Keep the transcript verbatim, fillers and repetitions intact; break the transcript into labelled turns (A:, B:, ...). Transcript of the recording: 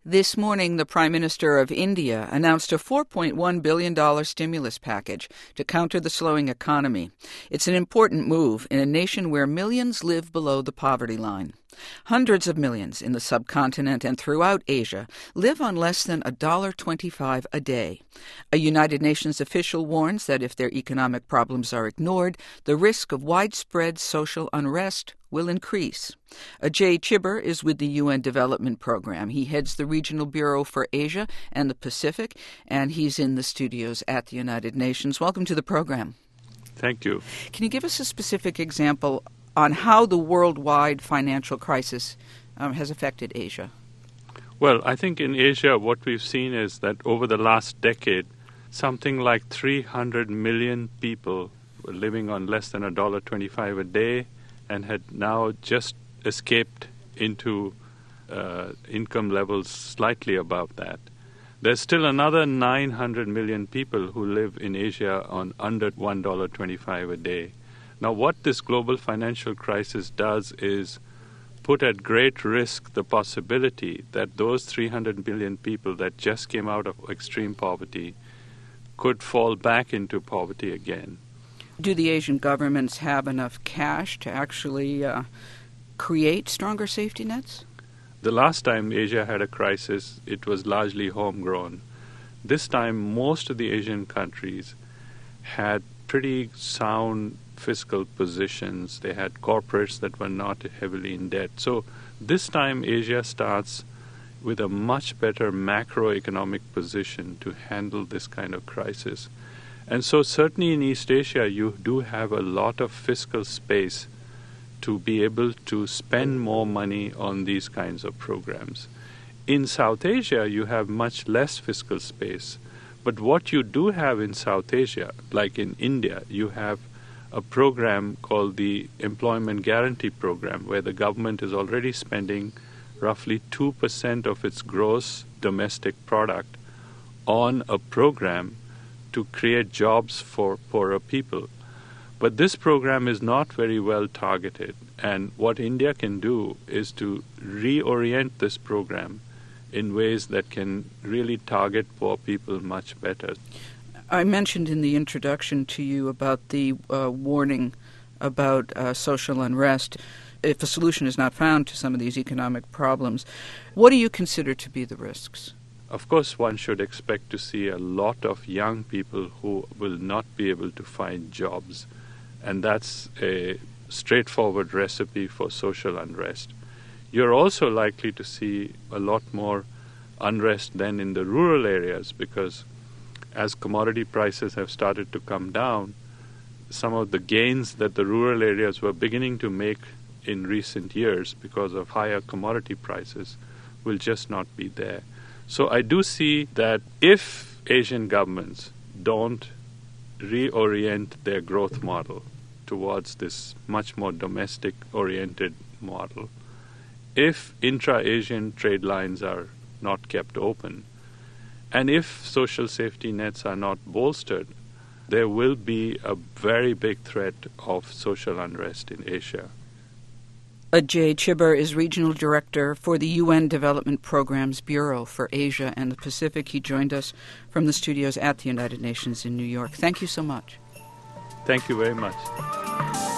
A: This morning, the Prime Minister of India announced a four point one billion dollars stimulus package to counter the slowing economy. It's an important move in a nation where millions live below the poverty line. Hundreds of millions in the subcontinent and throughout Asia live on less than one dollar and twenty-five cents a day. A United Nations official warns that if their economic problems are ignored, the risk of widespread social unrest will increase. Ajay Chibber is with the U N Development Program. He heads the Regional Bureau for Asia and the Pacific, and he's in the studios at the United Nations. Welcome to the program.
B: Thank you.
A: Can you give us a specific example on how the worldwide financial crisis um, has affected Asia?
B: Well, I think in Asia what we've seen is that over the last decade, something like three hundred million people were living on less than one dollar and twenty-five cents a day and had now just escaped into uh, income levels slightly above that. There's still another nine hundred million people who live in Asia on under one dollar and twenty-five cents a day. Now, what this global financial crisis does is put at great risk the possibility that those three hundred million people that just came out of extreme poverty could fall back into poverty again.
A: Do the Asian governments have enough cash to actually uh, create stronger safety nets?
B: The last time Asia had a crisis, it was largely homegrown. This time, most of the Asian countries had pretty sound fiscal positions. They had corporates that were not heavily in debt. So this time Asia starts with a much better macroeconomic position to handle this kind of crisis. And so certainly in East Asia, you do have a lot of fiscal space to be able to spend more money on these kinds of programs. In South Asia, you have much less fiscal space. But what you do have in South Asia, like in India, you have a program called the Employment Guarantee Program, where the government is already spending roughly two percent of its gross domestic product on a program to create jobs for poorer people. But this program is not very well targeted, and what India can do is to reorient this program in ways that can really target poor people much better.
A: I mentioned in the introduction to you about the uh, warning about uh, social unrest. If a solution is not found to some of these economic problems, what do you consider to be the risks?
B: Of course, one should expect to see a lot of young people who will not be able to find jobs, and that's a straightforward recipe for social unrest. You're also likely to see a lot more unrest than in the rural areas because as commodity prices have started to come down, some of the gains that the rural areas were beginning to make in recent years because of higher commodity prices will just not be there. So I do see that if Asian governments don't reorient their growth model towards this much more domestic-oriented model, if intra-Asian trade lines are not kept open, and if social safety nets are not bolstered, there will be a very big threat of social unrest in Asia.
A: Ajay Chibber is Regional Director for the U N Development Program's Bureau for Asia and the Pacific. He joined us from the studios at the United Nations in New York. Thank you so much.
B: Thank you very much.